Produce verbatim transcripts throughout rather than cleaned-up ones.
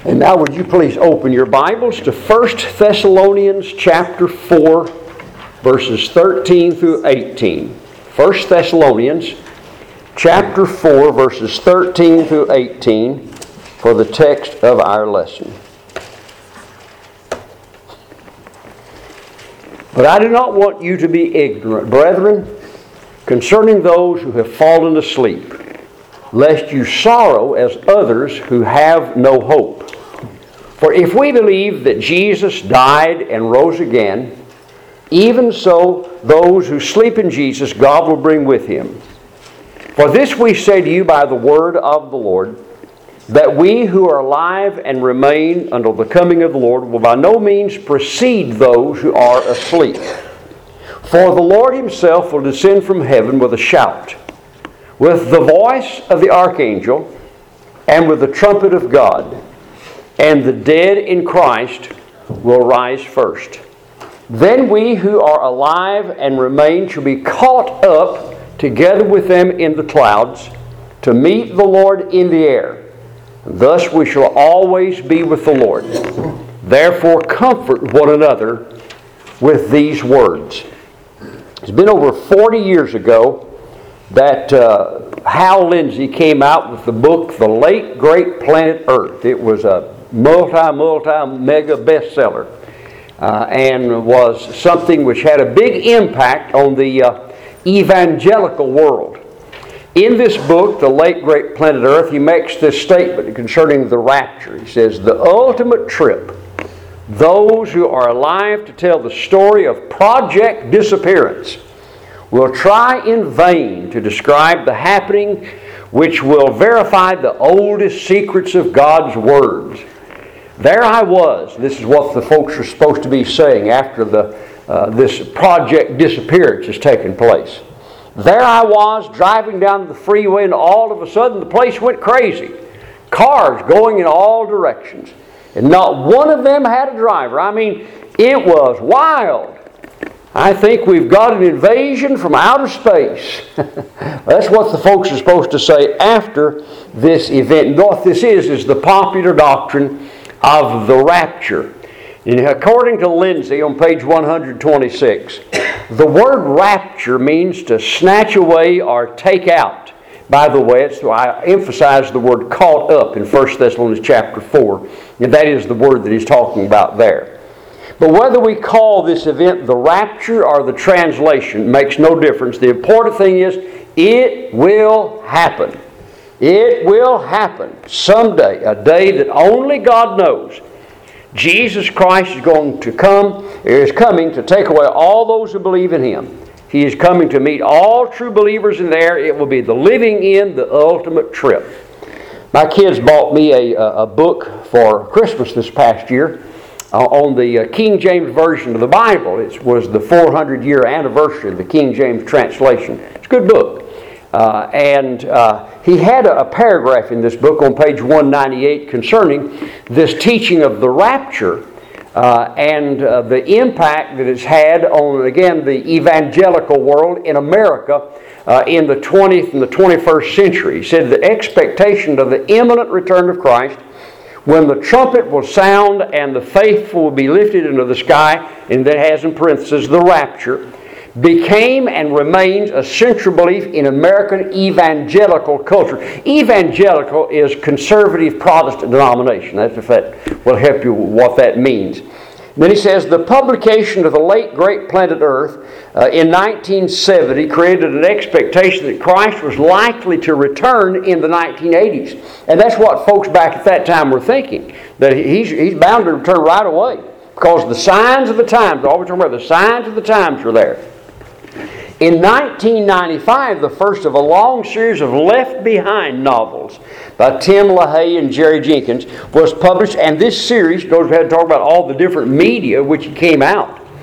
And now would you please open your Bibles to First Thessalonians chapter four, verses thirteen through eighteen. First Thessalonians chapter four, verses thirteen through eighteen for the text of our lesson. But I do not want you to be ignorant, brethren, concerning those who have fallen asleep, lest you sorrow as others who have no hope. For if we believe that Jesus died and rose again, even so those who sleep in Jesus God will bring with Him. For this we say to you by the word of the Lord, that we who are alive and remain until the coming of the Lord will by no means precede those who are asleep. For the Lord Himself will descend from heaven with a shout, with the voice of the archangel, and with the trumpet of God. And the dead in Christ will rise first. Then we who are alive and remain shall be caught up together with them in the clouds to meet the Lord in the air. Thus we shall always be with the Lord. Therefore comfort one another with these words. It's been over forty years ago that uh, Hal Lindsey came out with the book, The Late Great Planet Earth. It was a multi, multi, mega bestseller uh, and was something which had a big impact on the uh, evangelical world. In this book, The Late Great Planet Earth, he makes this statement concerning the rapture. He says, the ultimate trip, those who are alive to tell the story of Project Disappearance will try in vain to describe the happening which will verify the oldest secrets of God's words. There I was. This is what the folks are supposed to be saying after the uh, this Project Disappearance has taken place. There I was driving down the freeway, and all of a sudden the place went crazy. Cars going in all directions. And not one of them had a driver. I mean, it was wild. I think we've got an invasion from outer space. That's what the folks are supposed to say after this event. And what this is, is the popular doctrine of the rapture. And according to Lindsey on page one hundred twenty-six, the word rapture means to snatch away or take out. By the way, it's why I emphasize the word caught up in First Thessalonians chapter four. And that is the word that he's talking about there. But whether we call this event the rapture or the translation makes no difference. The important thing is it will happen. It will happen someday, a day that only God knows. Jesus Christ is going to come, is coming to take away all those who believe in Him. He is coming to meet all true believers in there. It will be the living in, the ultimate trip. My kids bought me a, a book for Christmas this past year uh, on the uh, King James Version of the Bible. It was the four hundred year anniversary of the King James translation. It's a good book. Uh, and uh, he had a, a paragraph in this book on page one ninety-eight concerning this teaching of the rapture uh, and uh, the impact that it's had on, again, the evangelical world in America uh, in the twentieth and the twenty-first century. He said the expectation of the imminent return of Christ, when the trumpet will sound and the faithful will be lifted into the sky, and that has in parentheses the rapture, became and remains a central belief in American evangelical culture. Evangelical is conservative Protestant denomination. That's if that will help you with what that means. Then he says, the publication of The Late Great Planet Earth uh, in nineteen seventy created an expectation that Christ was likely to return in the nineteen eighties. And that's what folks back at that time were thinking, that he's, he's bound to return right away. Because the signs of the times, always remember, the signs of the times are there. In nineteen ninety-five, the first of a long series of Left Behind novels by Tim LaHaye and Jerry Jenkins was published, and this series goes ahead and talk about all the different media which came out.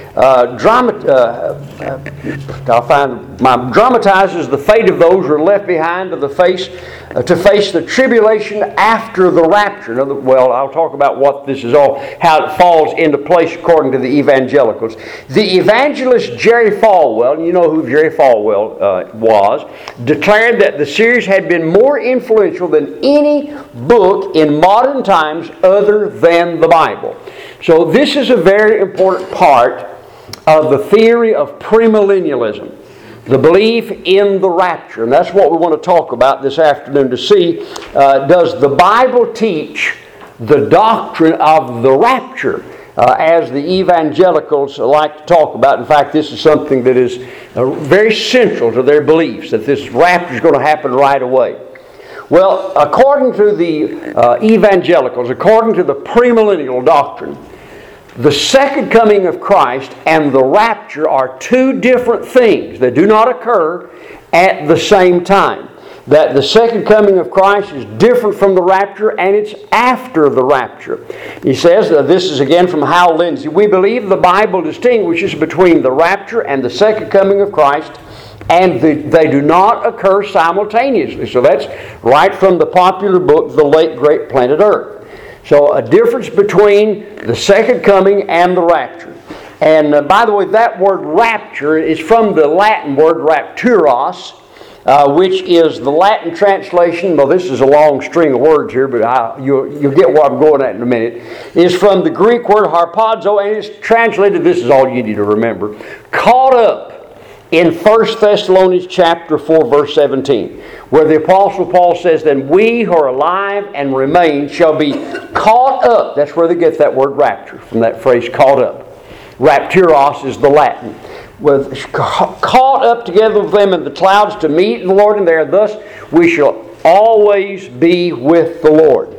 uh, drama, uh, uh, I'll find my dramatizes the fate of those who are left behind to the face uh, to face the tribulation after the rapture. Another, well, I'll talk about what this is all, how it falls into place according to the evangelicals. The evangelist Jerry Falwell, and you know who Jerry Falwell uh, was, declared that the series had been more influential than any book in modern times other than the Bible. So this is a very important part of the theory of premillennialism, the belief in the rapture. And that's what we want to talk about this afternoon, to see, uh, does the Bible teach the doctrine of the rapture uh, as the evangelicals like to talk about? In fact, this is something that is uh, very central to their beliefs, that this rapture is going to happen right away. Well, according to the uh, evangelicals, according to the premillennial doctrine, the second coming of Christ and the rapture are two different things that do not occur at the same time. That the second coming of Christ is different from the rapture, and it's after the rapture. He says, uh, this is again from Hal Lindsey, we believe the Bible distinguishes between the rapture and the second coming of Christ, and the, they do not occur simultaneously. So that's right from the popular book, The Late Great Planet Earth. So a difference between the second coming and the rapture. And uh, by the way, that word rapture is from the Latin word rapturos, uh, which is the Latin translation. Well, this is a long string of words here, but I, you'll, you'll get what I'm going at in a minute. Is from the Greek word harpazo, and it's translated, this is all you need to remember, caught up in First Thessalonians chapter four, verse seventeen, where the Apostle Paul says, then we who are alive and remain shall be caught up. That's where they get that word rapture, from that phrase, caught up. Rapturos is the Latin. With, caught up together with them in the clouds to meet the Lord in the air. Thus we shall always be with the Lord.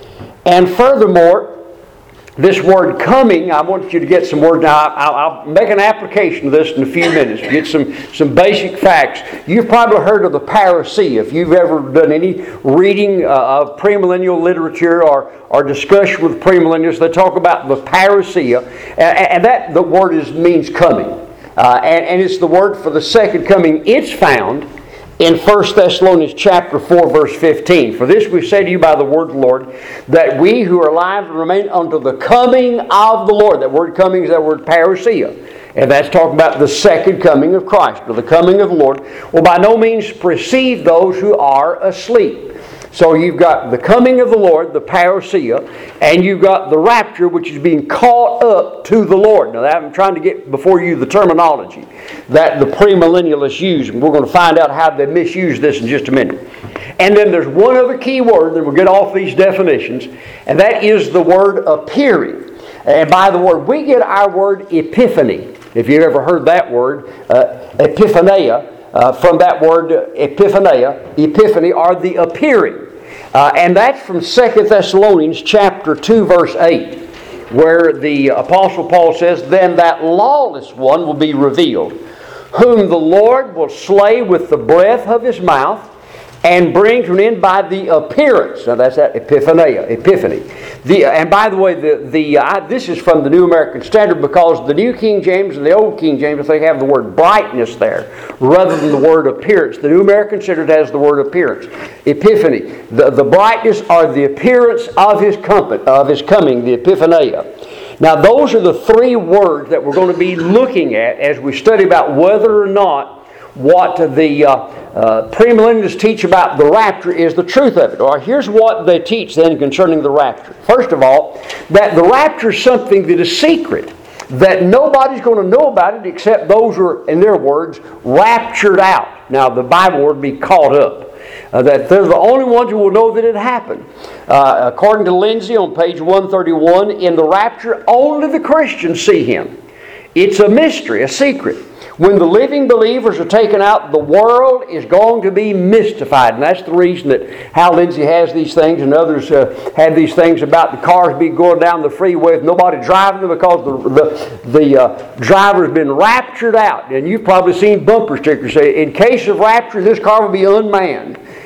And furthermore, this word coming, I want you to get some words. Now, I'll, I'll make an application of this in a few minutes. Get some, some basic facts. You've probably heard of the parousia. If you've ever done any reading uh, of premillennial literature or, or discussion with premillennials, they talk about the parousia. And, and that the word is means coming. Uh, and, and it's the word for the second coming. It's found in First Thessalonians chapter four, verse fifteen. For this we say to you by the word of the Lord, that we who are alive remain until the coming of the Lord. That word coming is that word parousia. And that's talking about the second coming of Christ, or the coming of the Lord, will by no means precede those who are asleep. So you've got the coming of the Lord, the parousia, and you've got the rapture, which is being caught up to the Lord. Now, I'm trying to get before you the terminology that the premillennialists use, and we're going to find out how they misuse this in just a minute. And then there's one other key word, then we'll get off these definitions, and that is the word appearing. And by the word, we get our word epiphany. If you've ever heard that word, uh, epiphania, uh, from that word epiphania, epiphany, or the appearing. Uh, and that's from Second Thessalonians chapter two, verse eight, where the Apostle Paul says, then that lawless one will be revealed, whom the Lord will slay with the breath of his mouth, and bring to an end by the appearance. Now that's that epiphania, epiphany. The, and by the way, the, the uh, this is from the New American Standard, because the New King James and the Old King James, I think, have the word brightness there rather than the word appearance. The New American Standard has the word appearance. Epiphany. The, the brightness or the appearance of his, coming, of his coming, the epiphania. Now those are the three words that we're going to be looking at as we study about whether or not what the uh, uh, premillennialists teach about the rapture is the truth of it. Or here's what they teach then concerning the rapture. First of all, that the rapture is something that is secret, that nobody's going to know about it except those who are, in their words, raptured out. Now the Bible would be caught up. Uh, that they're the only ones who will know that it happened. Uh, according to Lindsay on page one thirty-one, in the rapture, only the Christians see him. It's a mystery, a secret. When the living believers are taken out, the world is going to be mystified. And that's the reason that Hal Lindsey has these things, and others uh, have these things about the cars be going down the freeway with nobody driving them, because the, the, the uh, driver's been raptured out. And you've probably seen bumper stickers say, in case of rapture, this car will be unmanned.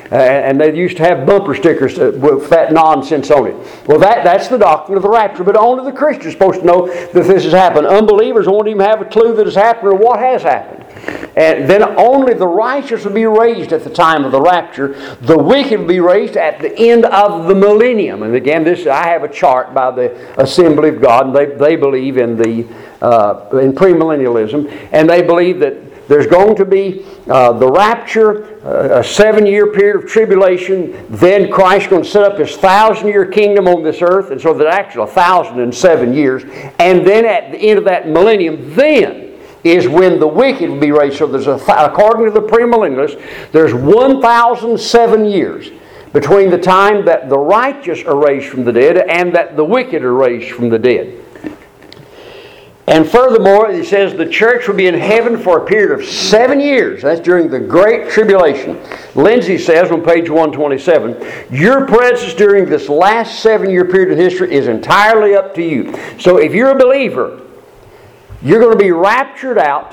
Uh, and they used to have bumper stickers with that nonsense on it. Well, that, that's the doctrine of the rapture. But only the Christian is supposed to know that this has happened. Unbelievers won't even have a clue that has happened or what has happened. And then only the righteous will be raised at the time of the rapture. The wicked will be raised at the end of the millennium. And again, this I have a chart by the Assembly of God, and they, they believe in the uh, in premillennialism, and they believe that there's going to be uh, the rapture, uh, a seven-year period of tribulation. Then Christ's going to set up His thousand-year kingdom on this earth, and so that actually a thousand and seven years. And then at the end of that millennium, then is when the wicked will be raised. So there's a, according to the premillennialists, there's one thousand seven years between the time that the righteous are raised from the dead and that the wicked are raised from the dead. And furthermore, it says the church will be in heaven for a period of seven years. That's during the Great Tribulation. Lindsay says on page one twenty-seven, your presence during this last seven-year period of history is entirely up to you. So if you're a believer, you're going to be raptured out,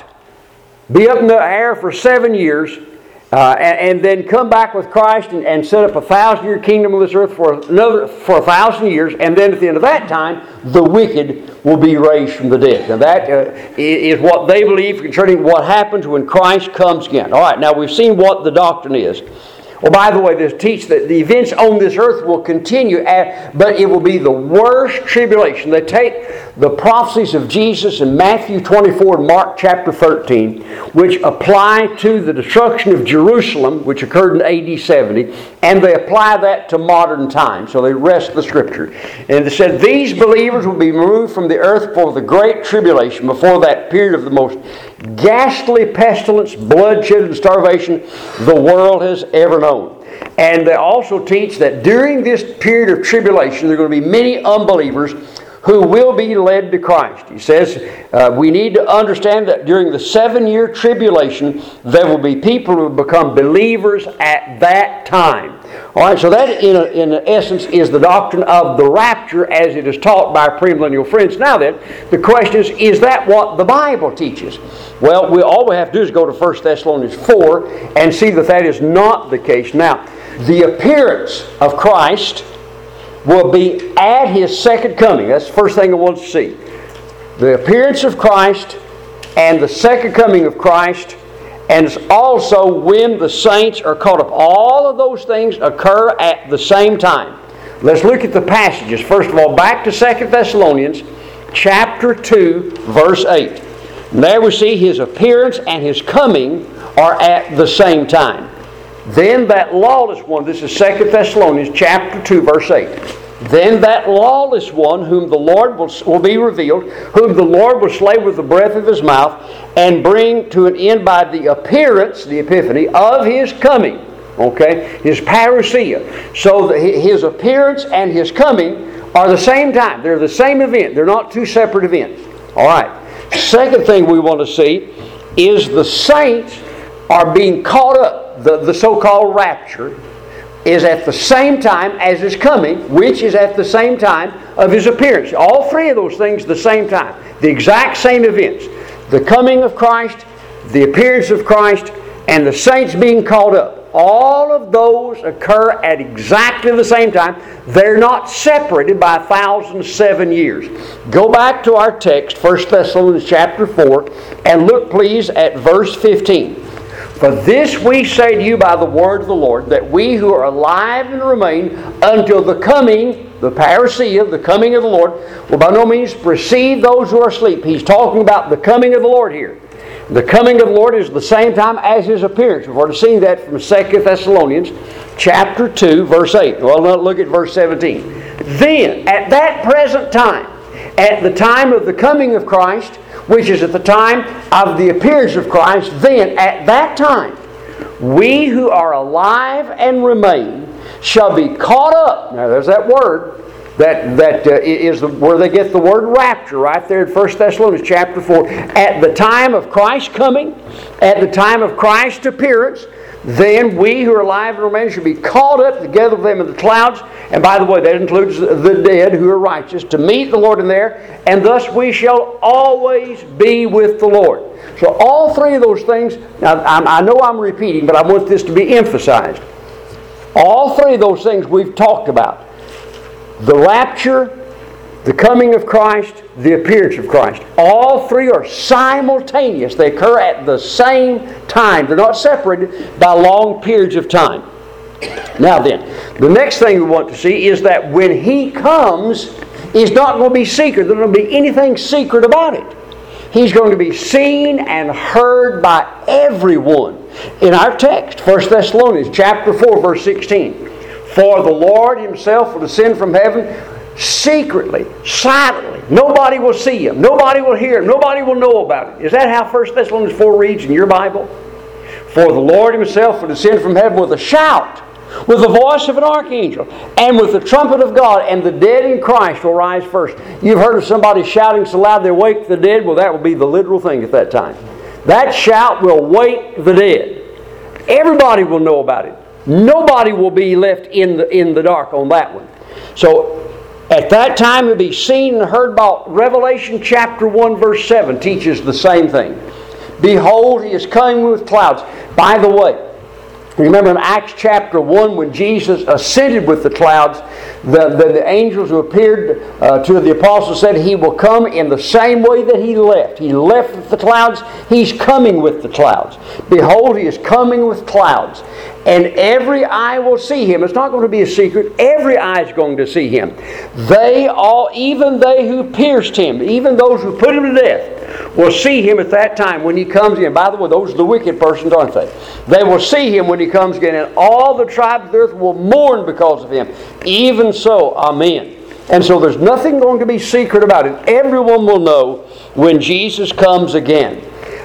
be up in the air for seven years, Uh, and, and then come back with Christ and, and set up a thousand-year kingdom on this earth for another for a thousand years, and then at the end of that time, the wicked will be raised from the dead. Now that uh, is what they believe concerning what happens when Christ comes again. All right, now we've seen what the doctrine is. Well, by the way, they teach that the events on this earth will continue, at, but it will be the worst tribulation. They take the prophecies of Jesus in Matthew twenty-four and Mark chapter thirteen, which apply to the destruction of Jerusalem, which occurred in A D seventy, and they apply that to modern times. So they rest the Scripture. And they said, these believers will be removed from the earth for the great tribulation, before that period of the most ghastly pestilence, bloodshed, and starvation the world has ever known. And they also teach that during this period of tribulation, there are going to be many unbelievers who will be led to Christ. He says uh, we need to understand that during the seven-year tribulation, there will be people who become believers at that time. All right, so that in, a, in essence is the doctrine of the rapture as it is taught by our premillennial friends. Now then, the question is, is that what the Bible teaches? Well, we, all we have to do is go to First Thessalonians four and see that that is not the case. Now, the appearance of Christ will be at His second coming. That's the first thing I want to see. The appearance of Christ and the second coming of Christ, and it's also when the saints are caught up. All of those things occur at the same time. Let's look at the passages. First of all, back to Second Thessalonians chapter two, verse eight. And there we see His appearance and His coming are at the same time. Then that lawless one, this is Second Thessalonians chapter two, verse eight. Then that lawless one whom the Lord will, will be revealed, whom the Lord will slay with the breath of His mouth, and bring to an end by the appearance, the epiphany, of His coming. Okay? His parousia. So His appearance and His coming are the same time. They're the same event. They're not two separate events. All right. Second thing we want to see is the saints are being caught up. The, the so-called rapture is at the same time as His coming, which is at the same time of His appearance. All three of those things at the same time. The exact same events. The coming of Christ, the appearance of Christ, and the saints being caught up. All of those occur at exactly the same time. They're not separated by one thousand seven years. Go back to our text, First Thessalonians chapter four, and look please at verse fifteen. For this we say to you by the word of the Lord, that we who are alive and remain until the coming, the parousia, the coming of the Lord, will by no means precede those who are asleep. He's talking about the coming of the Lord here. The coming of the Lord is the same time as His appearance. We've already seen that from Second Thessalonians chapter two, verse eight. Well, now look at verse seventeen. Then, at that present time, at the time of the coming of Christ, which is at the time of the appearance of Christ, then at that time, we who are alive and remain shall be caught up. Now there's that word that, that uh, is the, where they get the word rapture, right there in First Thessalonians chapter four. At the time of Christ's coming, at the time of Christ's appearance, then we who are alive and remain shall be caught up together with them in the clouds. And by the way, that includes the dead who are righteous, to meet the Lord in there. And thus we shall always be with the Lord. So all three of those things, now I know I'm repeating, but I want this to be emphasized. All three of those things we've talked about. The rapture, the coming of Christ, the appearance of Christ. All three are simultaneous. They occur at the same time. They're not separated by long periods of time. Now then, the next thing we want to see is that when He comes, it's not going to be secret. There's not going to be anything secret about it. He's going to be seen and heard by everyone. In our text, First Thessalonians chapter four, verse sixteen. For the Lord Himself will descend from heaven secretly, silently. Nobody will see Him. Nobody will hear Him. Nobody will know about it. Is that how First Thessalonians four reads in your Bible? For the Lord Himself will descend from heaven with a shout, with the voice of an archangel, and with the trumpet of God, and the dead in Christ will rise first. You've heard of somebody shouting so loud they wake the dead? Well, that will be the literal thing at that time. That shout will wake the dead. Everybody will know about it. Nobody will be left in the, in the dark on that one. So, at that time it will be seen and heard about. Revelation chapter one, verse seven teaches the same thing. Behold, He is coming with clouds. By the way, remember in Acts chapter one when Jesus ascended with the clouds, the, the, the angels who appeared uh, to the apostles said He will come in the same way that He left. He left with the clouds. He's coming with the clouds. Behold, He is coming with clouds. And every eye will see Him. It's not going to be a secret. Every eye is going to see Him. They all, even they who pierced Him, even those who put Him to death, will see Him at that time when He comes again. By the way, those are the wicked persons, aren't they? They will see Him when He comes again, and all the tribes of the earth will mourn because of Him. Even so, amen. And so there's nothing going to be secret about it. Everyone will know when Jesus comes again.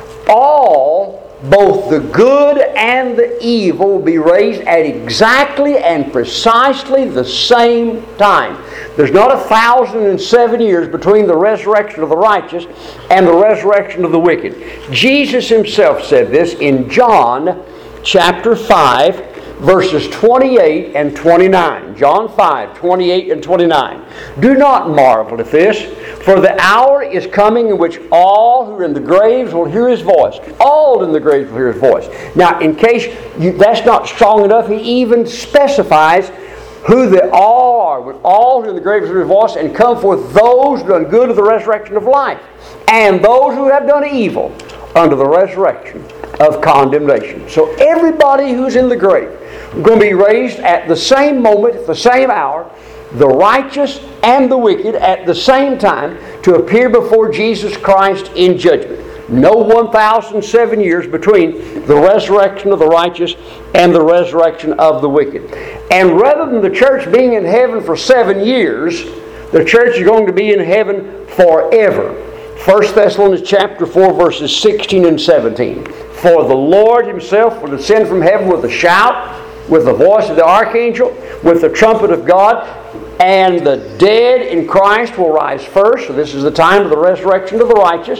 All, both the good and the evil, will be raised at exactly and precisely the same time. There's not a thousand and seven years between the resurrection of the righteous and the resurrection of the wicked. Jesus Himself said this in John chapter five, verses twenty-eight and twenty-nine. John five, twenty-eight and twenty-nine. Do not marvel at this, for the hour is coming in which all who are in the graves will hear His voice. All in the graves will hear His voice. Now, in case you, that's not strong enough, He even specifies who the all are. When all who are in the graves will hear His voice, and come forth those who have done good of the resurrection of life, and those who have done evil unto the resurrection of condemnation. So everybody who's in the grave is going to be raised at the same moment, at the same hour, the righteous and the wicked at the same time, to appear before Jesus Christ in judgment. No one thousand seven years between the resurrection of the righteous and the resurrection of the wicked. And rather than the church being in heaven for seven years, the church is going to be in heaven forever. First Thessalonians chapter four, verses sixteen and seventeen. For the Lord Himself will descend from heaven with a shout, with the voice of the archangel, with the trumpet of God, and the dead in Christ will rise first. So this is the time of the resurrection of the righteous.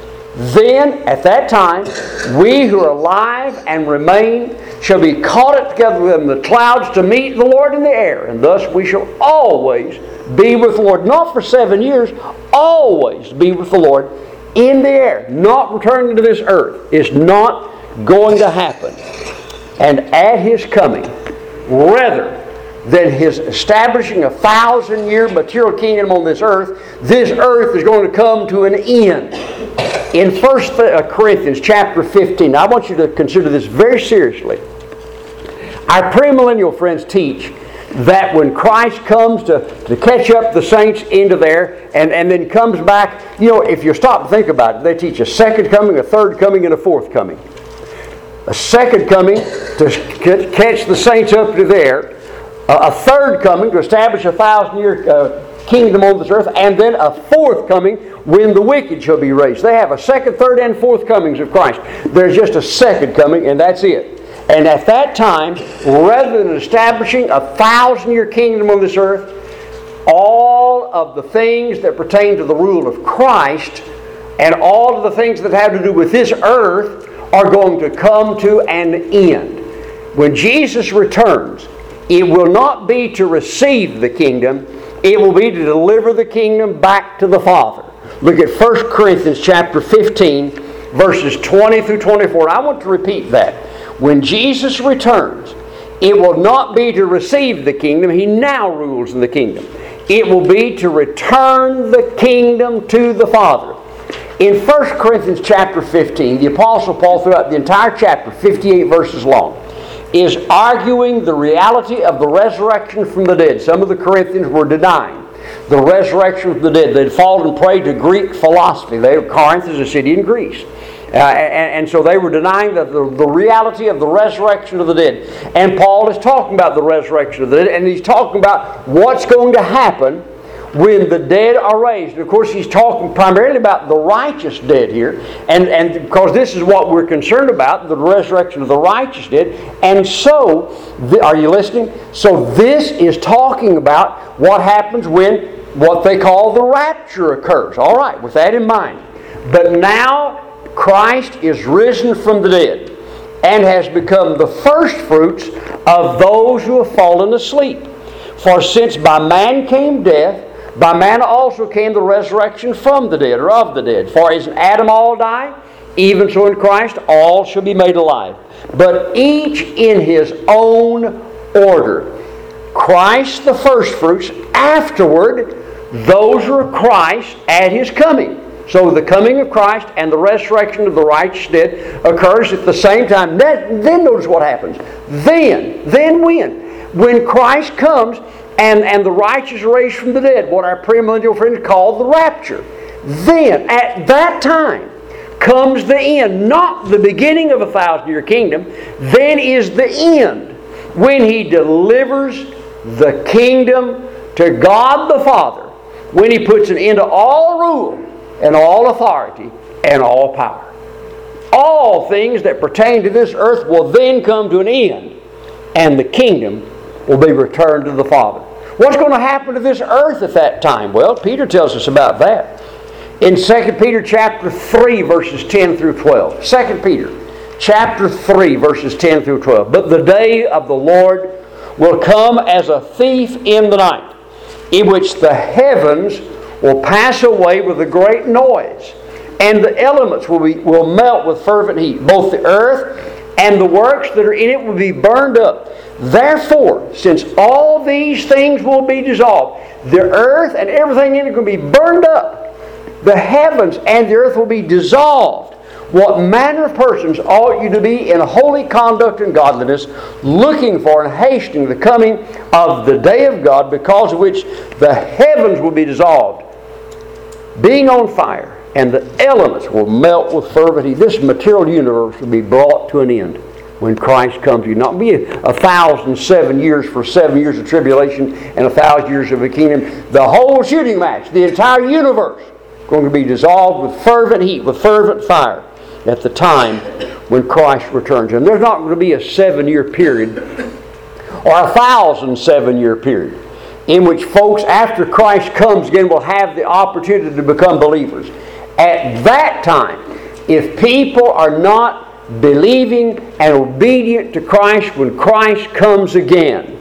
Then, at that time, we who are alive and remain shall be caught up together with them in the clouds to meet the Lord in the air. And thus we shall always be with the Lord. Not for seven years, always be with the Lord in the air. Not returning to this earth. It's not going to happen. And at His coming, rather than His establishing a thousand-year material kingdom on this earth, this earth is going to come to an end. In First Corinthians chapter fifteen, I want you to consider this very seriously. Our premillennial friends teach that when Christ comes to, to catch up the saints into there and, and then comes back, you know, if you stop to think about it, they teach a second coming, a third coming, and a fourth coming. A second coming to catch the saints up to there, a third coming to establish a thousand-year uh, kingdom on this earth, and then a fourth coming when the wicked shall be raised. They have a second, third, and fourth comings of Christ. There's just a second coming, and that's it. And at that time, rather than establishing a thousand-year kingdom on this earth, all of the things that pertain to the rule of Christ and all of the things that have to do with this earth are going to come to an end. When Jesus returns, it will not be to receive the kingdom, it will be to deliver the kingdom back to the Father. Look at First Corinthians chapter fifteen, verses twenty through twenty-four. I want to repeat that. When Jesus returns, It will not be to receive the kingdom. He now rules in the kingdom. It will be to return the kingdom to the Father. In First Corinthians chapter fifteen, the Apostle Paul, throughout the entire chapter, fifty-eight verses long, is arguing the reality of the resurrection from the dead. Some of the Corinthians were denying the resurrection from the dead. They'd fallen prey to Greek philosophy. They, Corinth is a city in Greece. Uh, and, and so they were denying the, the, the reality of the resurrection of the dead. And Paul is talking about the resurrection of the dead, and he's talking about what's going to happen when the dead are raised. And of course, he's talking primarily about the righteous dead here, and, and because this is what we're concerned about, the resurrection of the righteous dead. And so, the, are you listening? So this is talking about what happens when what they call the rapture occurs. All right, with that in mind. But now Christ is risen from the dead and has become the first fruits of those who have fallen asleep. For since by man came death, by man also came the resurrection from the dead, or of the dead. For as in Adam all die, even so in Christ all shall be made alive. But each in his own order. Christ the firstfruits, afterward those who are Christ at His coming. So the coming of Christ and the resurrection of the righteous dead occurs at the same time. Then notice what happens. Then, then when? When Christ comes and, and the righteous are raised from the dead, what our premillennial friends call the rapture. Then, at that time, comes the end, not the beginning of a thousand-year kingdom. Then is the end, when He delivers the kingdom to God the Father, when He puts an end to all rule and all authority and all power. All things that pertain to this earth will then come to an end, and the kingdom will be returned to the Father. What's going to happen to this earth at that time? Well, Peter tells us about that. In Second Peter chapter three, verses ten through twelve. Second Peter chapter three, verses ten through twelve. But the day of the Lord will come as a thief in the night, in which the heavens will pass away with a great noise, and the elements will, be, will melt with fervent heat. Both the earth and the works that are in it will be burned up. Therefore, since all these things will be dissolved, the earth and everything in it will be burned up. The heavens and the earth will be dissolved. What manner of persons ought you to be in holy conduct and godliness, looking for and hastening the coming of the day of God, because of which the heavens will be dissolved, being on fire, and the elements will melt with fervent heat. This material universe will be brought to an end when Christ comes. You not be a, a thousand seven years for seven years of tribulation and a thousand years of a kingdom. The whole shooting match, the entire universe, going to be dissolved with fervent heat, with fervent fire, at the time when Christ returns. And there's not going to be a seven-year period or a thousand seven-year period in which folks, after Christ comes again, will have the opportunity to become believers. At that time, if people are not believing and obedient to Christ when Christ comes again,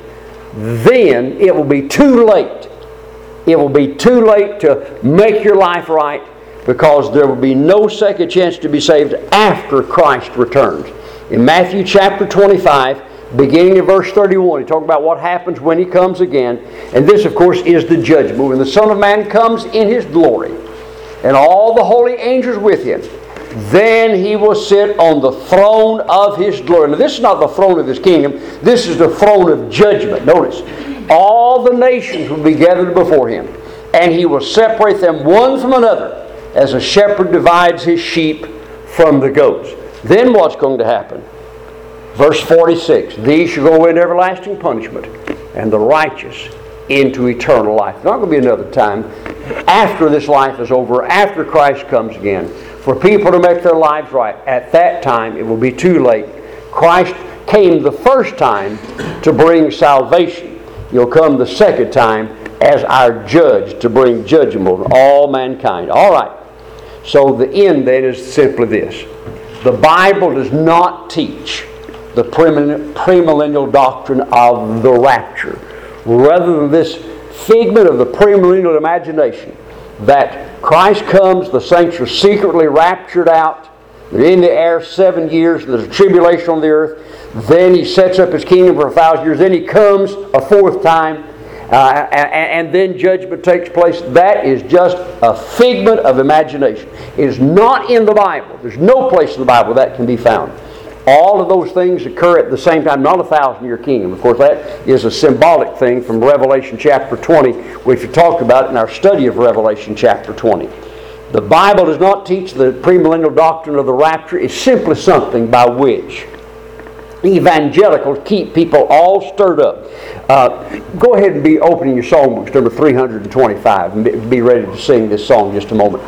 then it will be too late. It will be too late to make your life right, because there will be no second chance to be saved after Christ returns. In Matthew chapter twenty-five, beginning in verse thirty-one, he talks about what happens when He comes again. And this, of course, is the judgment. When the Son of Man comes in His glory, and all the holy angels with Him, then He will sit on the throne of His glory. Now, this is not the throne of His kingdom. This is the throne of judgment. Notice, all the nations will be gathered before Him, and He will separate them one from another, as a shepherd divides his sheep from the goats. Then what's going to happen? Verse forty-six, these shall go into everlasting punishment, and the righteous into eternal life. There's not going to be another time after this life is over, after Christ comes again, for people to make their lives right. At that time, it will be too late. Christ came the first time to bring salvation. He'll come the second time as our judge to bring judgment on all mankind. All right. So the end then is simply this. The Bible does not teach the premillennial doctrine of the rapture. Rather than this figment of the premillennial imagination, that Christ comes, the saints are secretly raptured out, They're in the air seven years. There's a tribulation on the earth. Then He sets up His kingdom for a thousand years. Then He comes a fourth time. Uh, and, and then judgment takes place. That is just a figment of imagination. It is not in the Bible. There's no place in the Bible that can be found. All of those things occur at the same time, not a thousand-year kingdom. Of course, that is a symbolic thing from Revelation chapter twenty, which we talked about in our study of Revelation chapter twenty. The Bible does not teach the premillennial doctrine of the rapture. It's simply something by which evangelicals keep people all stirred up. Uh, go ahead and be opening your songbooks, number three hundred twenty-five, and be ready to sing this song in just a moment.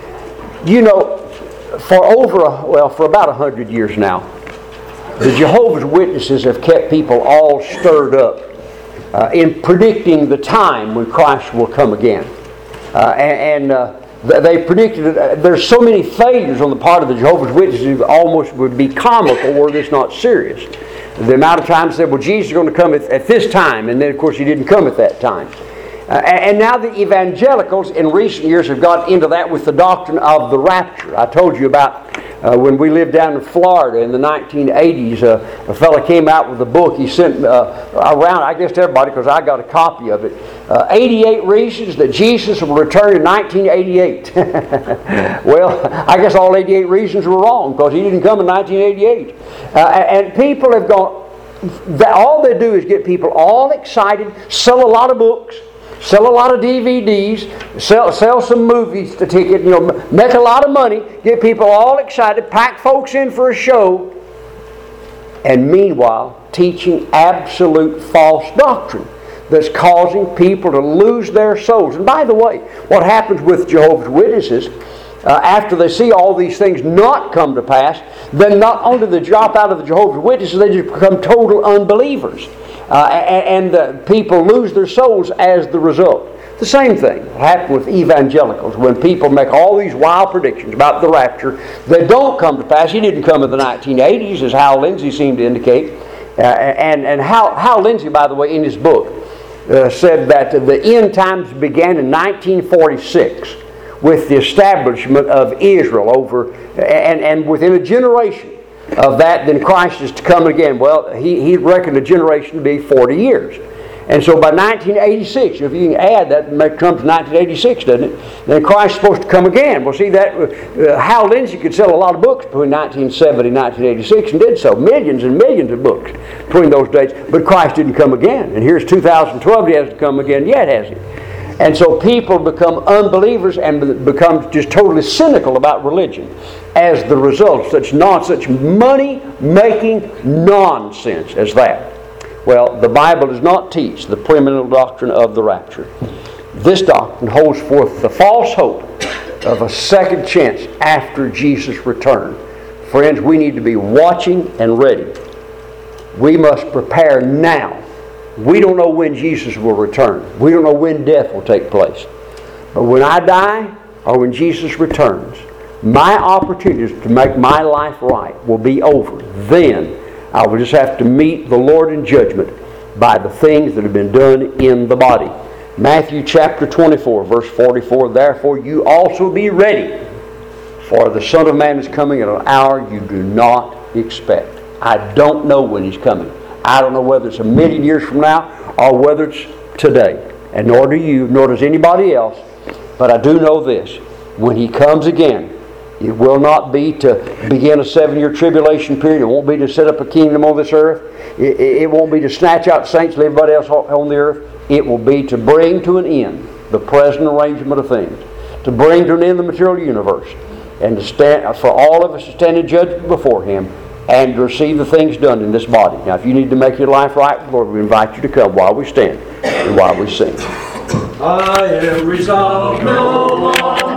You know, for over, a, well, for about a hundred years now, the Jehovah's Witnesses have kept people all stirred up uh, in predicting the time when Christ will come again. Uh, and and uh, they predicted, uh, there's so many failures on the part of the Jehovah's Witnesses it almost would be comical were this not serious. The amount of times they said, well, Jesus is going to come at, at this time, and then of course He didn't come at that time. Uh, and now the evangelicals in recent years have got into that with the doctrine of the rapture. I told you about uh, when we lived down in Florida in the nineteen eighties, uh, a fellow came out with a book he sent uh, around, I guess to everybody, because I got a copy of it. Uh, eighty-eight reasons that Jesus will return in nineteen eighty-eight. Well, I guess all eighty-eight reasons were wrong, because He didn't come in nineteen eighty-eight. Uh, and people have gone, all they do is get people all excited, sell a lot of books, sell a lot of D V Ds, sell, sell some movies to ticket, you know, make a lot of money, get people all excited, pack folks in for a show, and meanwhile teaching absolute false doctrine that's causing people to lose their souls. And by the way, what happens with Jehovah's Witnesses, uh, after they see all these things not come to pass, then not only do they drop out of the Jehovah's Witnesses, they just become total unbelievers. Uh, and and uh, people lose their souls as the result. The same thing happened with evangelicals. When people make all these wild predictions about the rapture, they don't come to pass. He didn't come in the nineteen eighties, as Hal Lindsey seemed to indicate. Uh, and and Hal, Hal Lindsey, by the way, in his book, uh, said that the end times began in nineteen forty-six with the establishment of Israel over, and, and within a generation of that, then Christ is to come again. Well, he, he reckoned a generation to be forty years. And so by nineteen eighty-six, if you can add that, it comes to nineteen eighty-six, doesn't it? Then Christ is supposed to come again. Well, see, that uh, Hal Lindsey could sell a lot of books between nineteen seventy and nineteen eighty-six, and did so. Millions and millions of books between those dates. But Christ didn't come again. And here's two thousand twelve, He hasn't come again yet, has He? And so people become unbelievers and become just totally cynical about religion as the result of such nonsense, money-making nonsense as that. Well, the Bible does not teach the premillennial doctrine of the rapture. This doctrine holds forth the false hope of a second chance after Jesus' return. Friends, we need to be watching and ready. We must prepare now. We don't know when Jesus will return. We don't know when death will take place. But when I die, or when Jesus returns, my opportunities to make my life right will be over. Then I will just have to meet the Lord in judgment by the things that have been done in the body. Matthew chapter twenty-four, verse forty-four, therefore you also be ready, for the Son of Man is coming at an hour you do not expect. I don't know when He's coming. I don't know whether it's a million years from now or whether it's today. And nor do you, nor does anybody else. But I do know this. When He comes again, it will not be to begin a seven-year tribulation period. It won't be to set up a kingdom on this earth. It, it won't be to snatch out saints and everybody else on the earth. It will be to bring to an end the present arrangement of things. To bring to an end the material universe. And to stand, for all of us to stand in judgment before Him and to receive the things done in this body. Now, if you need to make your life right, Lord, we invite you to come while we stand and while we sing. I am resolved no longer.